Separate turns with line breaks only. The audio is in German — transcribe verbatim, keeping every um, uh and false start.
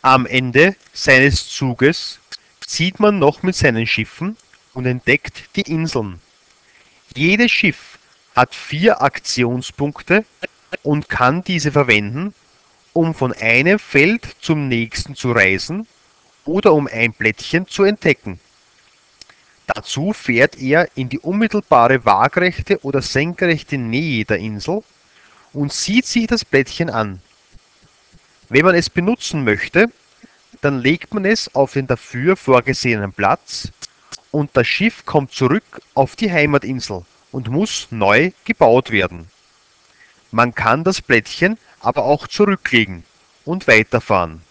Am Ende seines Zuges zieht man noch mit seinen Schiffen und entdeckt die Inseln. Jedes Schiff hat vier Aktionspunkte und kann diese verwenden, um von einem Feld zum nächsten zu reisen oder um ein Plättchen zu entdecken. Dazu fährt er in die unmittelbare waagerechte oder senkrechte Nähe der Insel und sieht sich das Plättchen an. Wenn man es benutzen möchte, dann legt man es auf den dafür vorgesehenen Platz und das Schiff kommt zurück auf die Heimatinsel und muss neu gebaut werden. Man kann das Plättchen aber auch zurücklegen und weiterfahren.